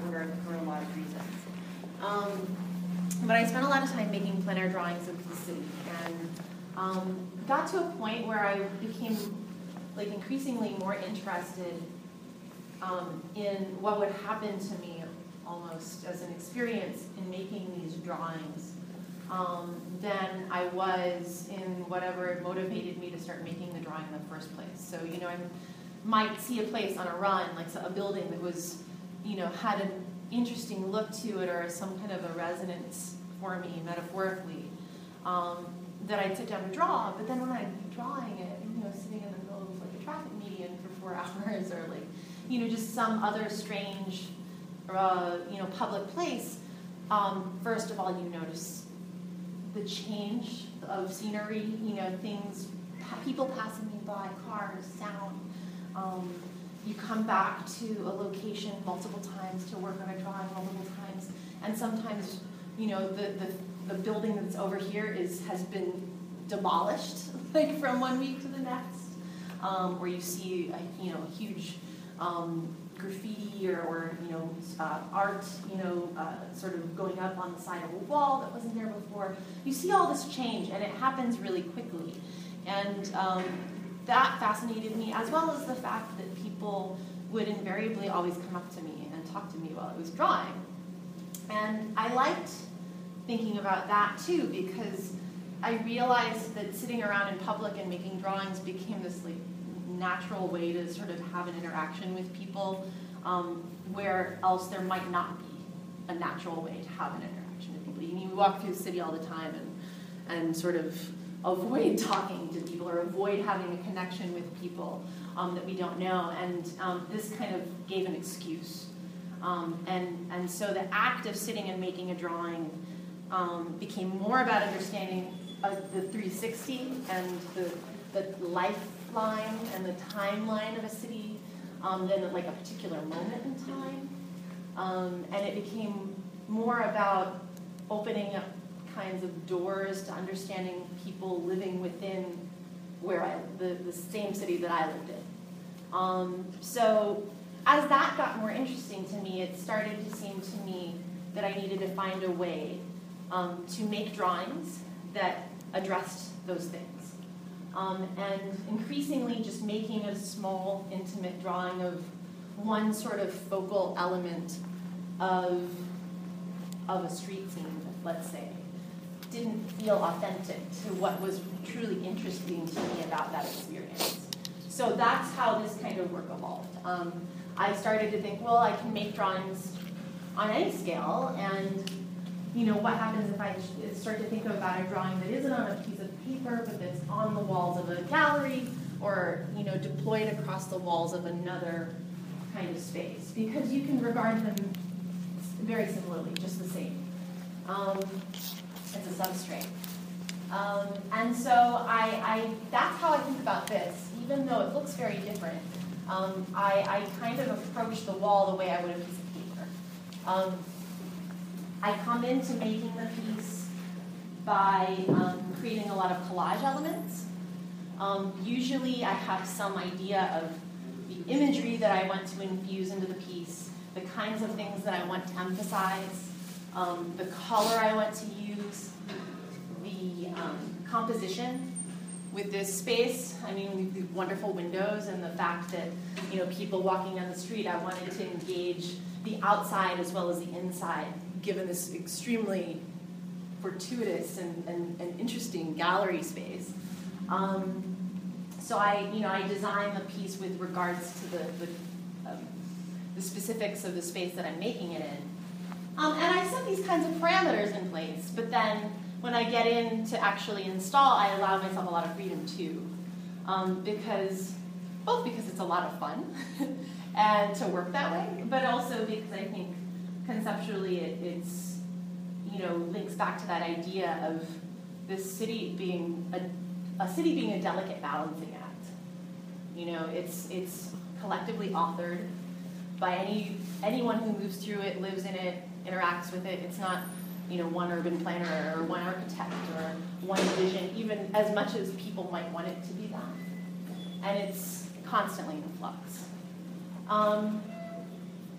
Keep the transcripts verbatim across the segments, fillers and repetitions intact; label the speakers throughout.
Speaker 1: order for a lot of reasons. Um, but I spent a lot of time making plein air drawings of the city, and um, got to a point where I became like increasingly more interested um, in what would happen to me almost as an experience in making these drawings um, than I was in whatever motivated me to start making the drawing in the first place. So, you know, I might see a place on a run, like a building that was, you know, had an interesting look to it or some kind of a resonance for me, metaphorically, um, that I'd sit down to draw. But then when I'd be drawing it, you know, sitting in the middle of like a traffic median for four hours or like, you know, just some other strange, uh, you know, public place, um, first of all, you notice the change of scenery, you know, things, people passing me by, cars, sound. Um, you come back to a location multiple times to work on a drawing multiple times, and sometimes, you know, the, the, the building that's over here is has been demolished, like from one week to the next, um, or you see, a, you know, huge um, graffiti or, or you know, uh, art, you know, uh, sort of going up on the side of a wall that wasn't there before. You see all this change, and it happens really quickly. And um, that fascinated me, as well as the fact that people would invariably always come up to me and talk to me while I was drawing. And I liked thinking about that, too, because I realized that sitting around in public and making drawings became this, like, natural way to sort of have an interaction with people, um, where else there might not be a natural way to have an interaction with people. You, you walk through the city all the time and, and sort of avoid talking to people or avoid having a connection with people um, that we don't know. And um, this kind of gave an excuse. Um, and, and so the act of sitting and making a drawing um, became more about understanding uh, the three sixty and the, the lifeline and the timeline of a city um, than like a particular moment in time. Um, and it became more about opening up kinds of doors to understanding people living within where I, the, the same city that I lived in. Um, so as that got more interesting to me, it started to seem to me that I needed to find a way um, to make drawings that addressed those things. Um, and increasingly just making a small, intimate drawing of one sort of focal element of, of a street scene, let's say, didn't feel authentic to what was truly interesting to me about that experience. So that's how this kind of work evolved. Um, I started to think, well, I can make drawings on any scale, and you know, what happens if I start to think about a drawing that isn't on a piece of paper, but that's on the walls of a gallery, or you know, deployed across the walls of another kind of space, because you can regard them very similarly, just the same. Um, It's a substrate. Um, and so I, I, that's how I think about this. Even though it looks very different, um, I, I kind of approach the wall the way I would a piece of paper. Um, I come into making the piece by um, creating a lot of collage elements. Um, usually I have some idea of the imagery that I want to infuse into the piece, the kinds of things that I want to emphasize, Um, the color I want to use, the um, composition with this space. I mean, with the wonderful windows and the fact that, you know, people walking down the street, I wanted to engage the outside as well as the inside, given this extremely fortuitous and, and, and interesting gallery space. Um, so I, you know, I designed the piece with regards to the, the, um, the specifics of the space that I'm making it in. Um, and I set these kinds of parameters in place, but then when I get in to actually install, I allow myself a lot of freedom too, um, because both because it's a lot of fun and to work that way, but also because I think conceptually it, it's, you know, links back to that idea of this city being a, a city being a delicate balancing act. You know, it's it's collectively authored by any anyone who moves through it, lives in it, interacts with it. It's not, you know, one urban planner or one architect or one vision, even as much as people might want it to be that. And it's constantly in flux. Um,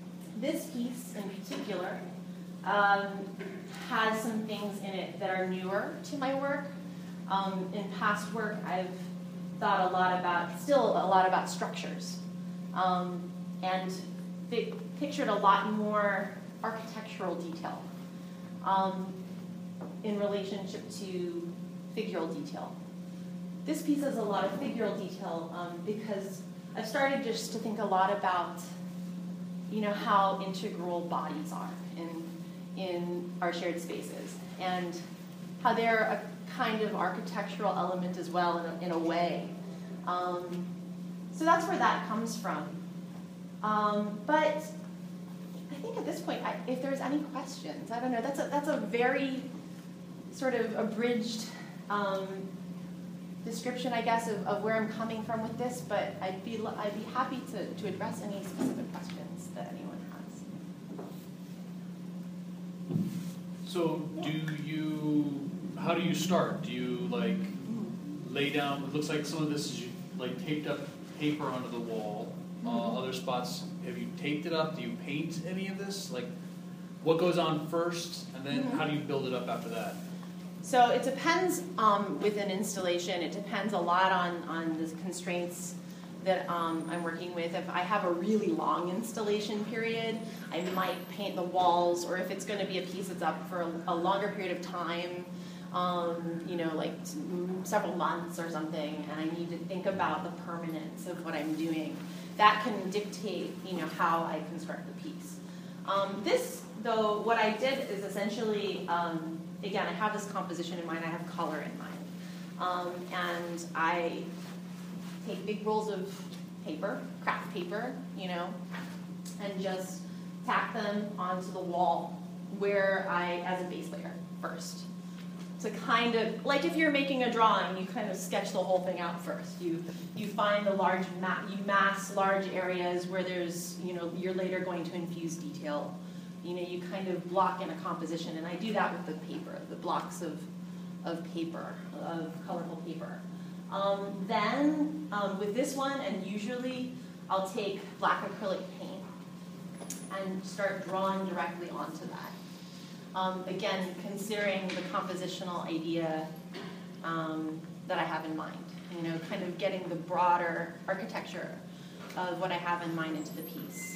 Speaker 1: this piece in particular um, has some things in it that are newer to my work. Um, in past work, I've thought a lot about, still a lot about structures, um, and they pictured a lot more architectural detail um, in relationship to figural detail. This piece has a lot of figural detail um, because I've started just to think a lot about, you know, how integral bodies are in in our shared spaces, and how they're a kind of architectural element as well in a, in a way. Um, so that's where that comes from. Um, but I think at this point, I, if there's any questions, I don't know. That's a that's a very sort of abridged um, description, I guess, of, of where I'm coming from with this. But I'd be I'd be happy to to address any specific questions that anyone has.
Speaker 2: So, do you? How do you start? Do you like lay down? It looks like some of this is you like taped up paper onto the wall. Uh, mm-hmm. Other spots, have you taped it up? Do you paint any of this? Like, what goes on first, and then mm-hmm. how do you build it up after that?
Speaker 1: So it depends um, with an installation. It depends a lot on, on the constraints that um, I'm working with. If I have a really long installation period, I might paint the walls, or if it's going to be a piece that's up for a, a longer period of time, um, you know, like several months or something, and I need to think about the permanence of what I'm doing. That can dictate, you know, how I construct the piece. Um, this, though, what I did is essentially, um, again, I have this composition in mind, I have color in mind. Um, and I take big rolls of paper, craft paper, you know, and just tack them onto the wall where I, as a base layer first. To kind of, like if you're making a drawing, you kind of sketch the whole thing out first. You you find the large, ma you mass large areas where there's, you know, you're later going to infuse detail. You know, you kind of block in a composition, and I do that with the paper, the blocks of, of paper, of colorful paper. Um, then, um, with this one, and usually I'll take black acrylic paint and start drawing directly onto that. Um, again, considering the compositional idea um, that I have in mind, you know, kind of getting the broader architecture of what I have in mind into the piece.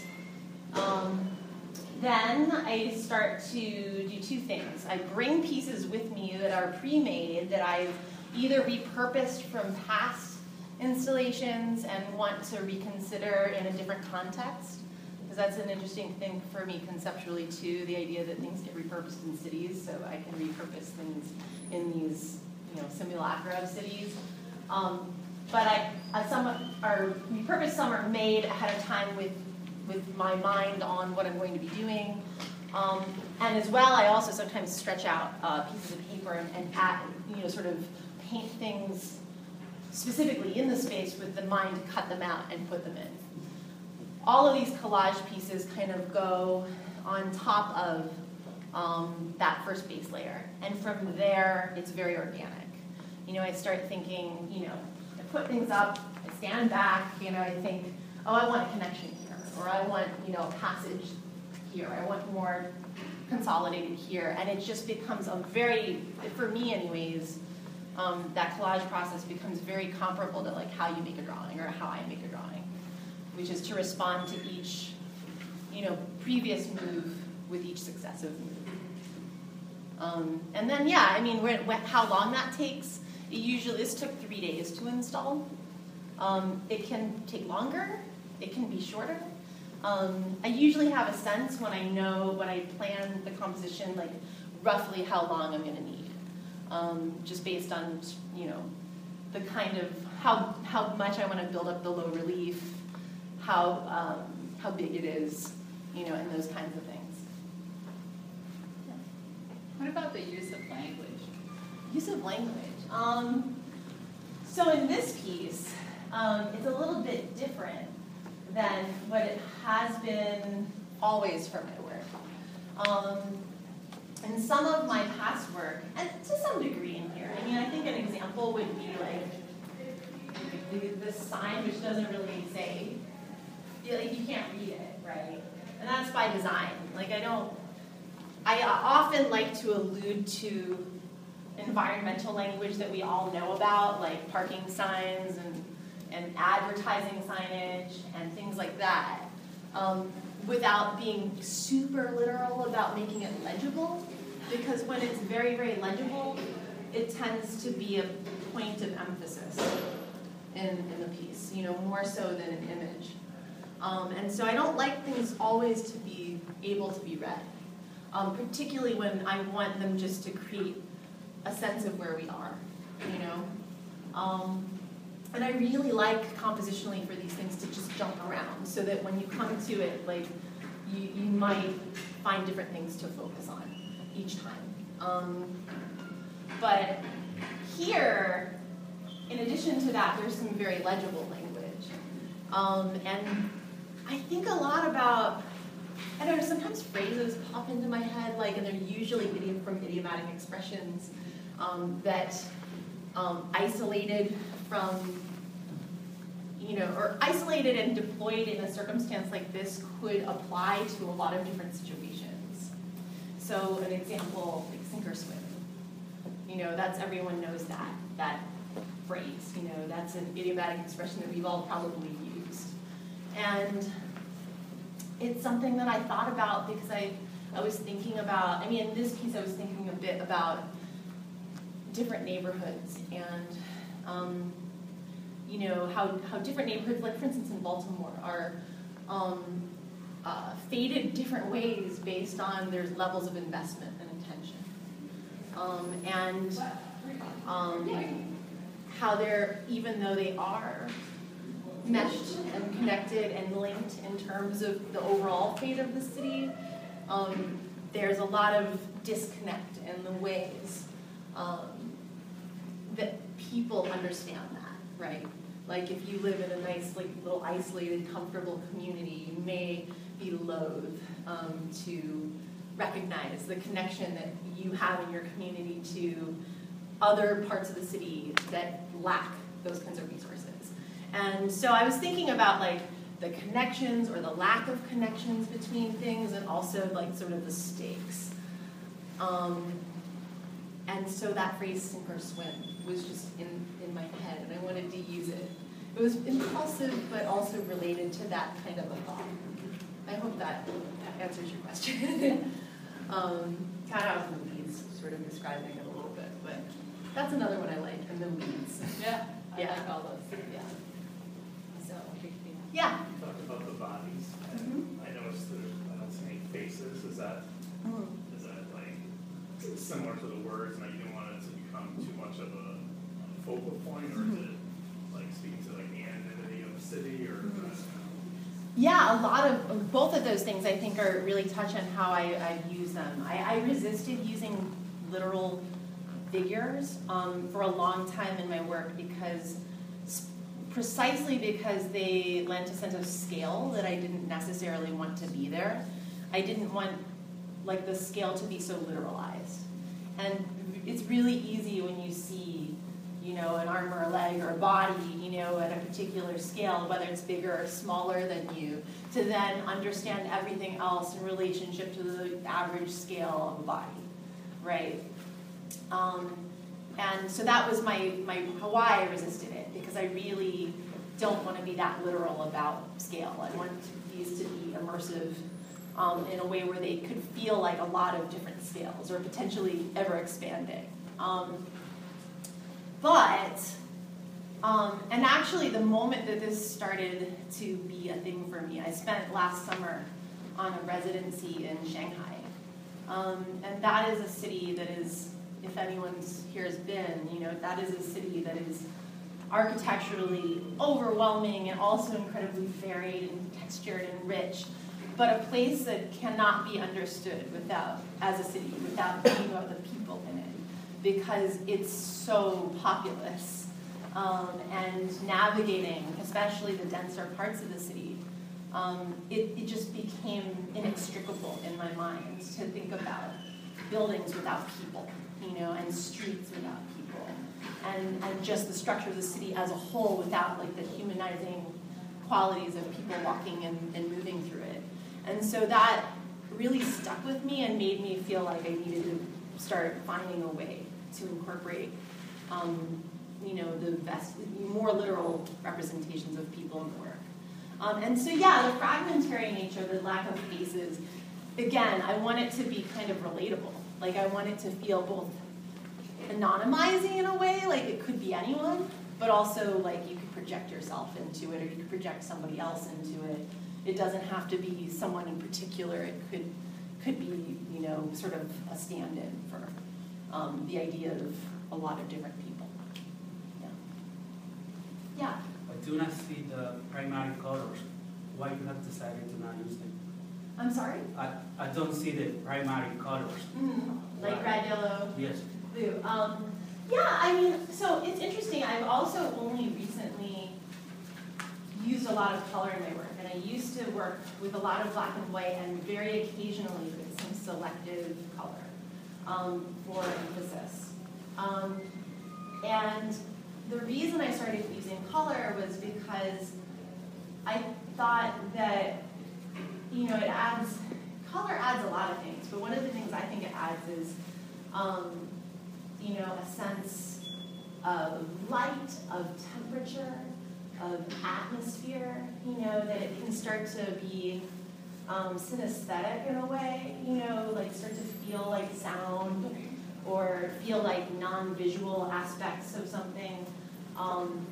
Speaker 1: Um, then I start to do two things. I bring pieces with me that are pre-made that I've either repurposed from past installations and want to reconsider in a different context. That's an interesting thing for me conceptually too, the idea that things get repurposed in cities, so I can repurpose things in these, you know, simulacra of cities. Um, but I, uh, some are repurposed, some are made ahead of time with, with my mind on what I'm going to be doing. Um, and as well, I also sometimes stretch out uh, pieces of paper and, and add, you know, sort of paint things specifically in the space with the mind to cut them out and put them in. All of these collage pieces kind of go on top of um, that first base layer. And from there, it's very organic. You know, I start thinking, you know, I put things up, I stand back, you know, I think, oh, I want a connection here, or I want, you know, a passage here, I want more consolidated here. And it just becomes a very, for me anyways, um, that collage process becomes very comparable to like how you make a drawing or how I make a drawing, which is to respond to each, you know, previous move with each successive move. Um, and then, yeah, I mean, we're, we're, how long that takes, it usually, this took three days to install. Um, it can take longer, it can be shorter. Um, I usually have a sense when I know, when I plan the composition, like roughly how long I'm gonna need. Um, just based on, you know, the kind of, how, how much I wanna build up the low relief, how um, how big it is, you know, and those kinds of things.
Speaker 3: Yeah. What about the use of language?
Speaker 1: Use of language. Um, so in this piece, um, it's a little bit different than what it has been always for my work. Um, in some of my past work, and to some degree in here, I mean, I think an example would be like the, the sign, which doesn't really say. Like you can't read it, right? And that's by design. Like I don't, I often like to allude to environmental language that we all know about, like parking signs and, and advertising signage and things like that, um, without being super literal about making it legible, because when it's very, very legible, it tends to be a point of emphasis in, in the piece, you know, more so than an image. Um, and so I don't like things always to be able to be read, um, particularly when I want them just to create a sense of where we are, you know? Um, and I really like compositionally for these things to just jump around so that when you come to it, like, you, you might find different things to focus on each time. Um, but here, in addition to that, there's some very legible language. Um, and I think a lot about, I don't know, sometimes phrases pop into my head, like, and they're usually idiom from idiomatic expressions um, that um, isolated from, you know, or isolated and deployed in a circumstance like this could apply to a lot of different situations. So an example, like sink or swim. You know, that's, everyone knows that, that phrase, you know, that's an idiomatic expression that we've all probably used. And it's something that I thought about because I, I was thinking about, I mean, in this piece I was thinking a bit about different neighborhoods and, um, you know, how, how different neighborhoods, like for instance in Baltimore, are um, uh, faded different ways based on their levels of investment and attention. Um, and um, how they're, even though they are meshed and connected and linked in terms of the overall fate of the city, um, there's a lot of disconnect in the ways um, that people understand that, right? Like if you live in a nice, like little isolated, comfortable community, you may be loath um, to recognize the connection that you have in your community to other parts of the city that lack those kinds of resources. And so I was thinking about like the connections or the lack of connections between things and also like sort of the stakes. Um, and so that phrase sink or swim was just in, in my head and I wanted to use it. It was impulsive but also related to that kind of a thought. I hope that, that answers your question. um, kind of out of the weeds, sort of describing it a little bit, but that's another one I like, and the weeds.
Speaker 3: Yeah, I
Speaker 1: Yeah.
Speaker 3: like all those.
Speaker 1: Yeah. So, yeah.
Speaker 4: You talked about the bodies, and
Speaker 1: Mhm.
Speaker 4: I noticed there's, I don't see any faces. Is that,
Speaker 1: Mhm.
Speaker 4: is that like similar to the words, and that you didn't want it to become too much of a focal point, or is it like speaking to like the anonymity of the city, or is that?
Speaker 1: Yeah, a lot of, both of those things I think are really touch on how I, I use them. I, I resisted using literal figures um, for a long time in my work because, precisely because they lent a sense of scale that I didn't necessarily want to be there. I didn't want like the scale to be so literalized. And it's really easy when you see, you know, an arm or a leg or a body, you know, at a particular scale, whether it's bigger or smaller than you, to then understand everything else in relationship to the average scale of a body, right? Um, and so that was my, my why I resisted it, because I really don't want to be that literal about scale. I want these to be immersive um, in a way where they could feel like a lot of different scales or potentially ever expanding. Um, But, um, and actually the moment that this started to be a thing for me, I spent last summer on a residency in Shanghai. Um, and that is a city that is, if anyone here has been, you know, that is a city that is architecturally overwhelming and also incredibly varied and textured and rich, but a place that cannot be understood without, as a city, without thinking about the people in it, because it's so populous, um, and navigating, especially the denser parts of the city, um, it, it just became inextricable in my mind to think about buildings without people, you know, and streets without people, and, and just the structure of the city as a whole without like the humanizing qualities of people walking and, and moving through it. And so that really stuck with me and made me feel like I needed to start finding a way to incorporate, um, you know, the best, more literal representations of people in the work. Um, and so, yeah, the fragmentary nature, the lack of faces, again, I want it to be kind of relatable. Like, I want it to feel both anonymizing in a way, like it could be anyone, but also like you could project yourself into it, or you could project somebody else into it. It doesn't have to be someone in particular. It could could be, you know, sort of a stand-in for um, the idea of a lot of different people. Yeah. Yeah.
Speaker 5: I do not see the primary colors. Why you have decided to not use them?
Speaker 1: I'm sorry?
Speaker 5: I, I don't see the primary colors.
Speaker 1: Mm, like red, yellow,
Speaker 5: Yes.
Speaker 1: blue. Um, yeah, I mean, so it's interesting. I've also only recently used a lot of color in my work, and I used to work with a lot of black and white and very occasionally with some selective color um, for emphasis. Um, and the reason I started using color was because I thought that, you know, it adds, color adds a lot of things, but one of the things I think it adds is, um, you know, a sense of light, of temperature, of atmosphere, you know, that it can start to be um, synesthetic in a way, you know, like start to feel like sound or feel like non-visual aspects of something. Um,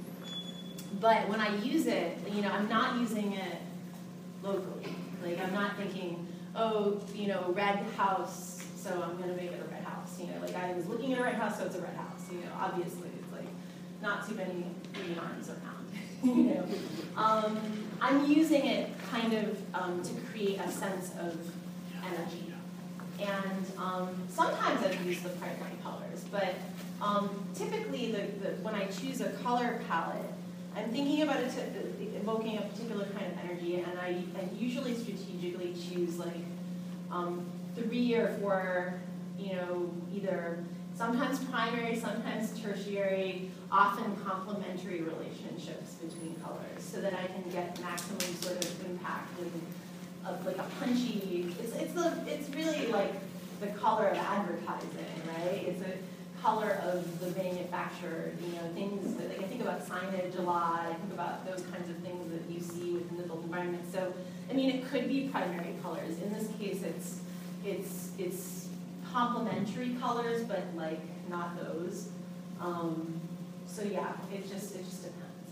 Speaker 1: but when I use it, you know, I'm not using it locally. Like, I'm not thinking, oh, you know, red house, so I'm going to make it a red house. You know, like, I was looking at a red house, so it's a red house. You know, obviously, it's like not too many green arms around. You know, um, I'm using it kind of um, to create a sense of energy. And um, sometimes I've used the primary colors, but um, typically, the, the, when I choose a color palette, I'm thinking about it, to, evoking a particular kind of energy, and I, I usually strategically choose like um, three or four, you know, either sometimes primary, sometimes tertiary, often complementary relationships between colors, so that I can get maximum sort of impact and of like a punchy. It's it's the it's really like the color of advertising, right? It's a color of the manufacturer, you know, things that, like I think about signage a lot, I think about those kinds of things that you see within the built environment. So, I mean, it could be primary colors. In this case, it's it's it's complementary colors, but like not those. Um, so yeah, it just it just depends.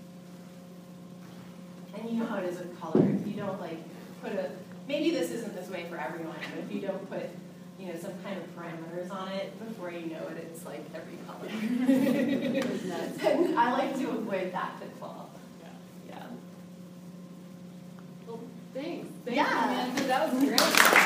Speaker 1: And you know how it is with color. If you don't like put a, maybe this isn't this way for everyone, but if you don't put, you know, some kind of parameters on it, before you know it, it's like every color. And I like to avoid that pitfall.
Speaker 2: Yeah.
Speaker 1: Yeah.
Speaker 3: Well, thanks. Thanks,
Speaker 1: Yeah.
Speaker 3: Amanda. That was great.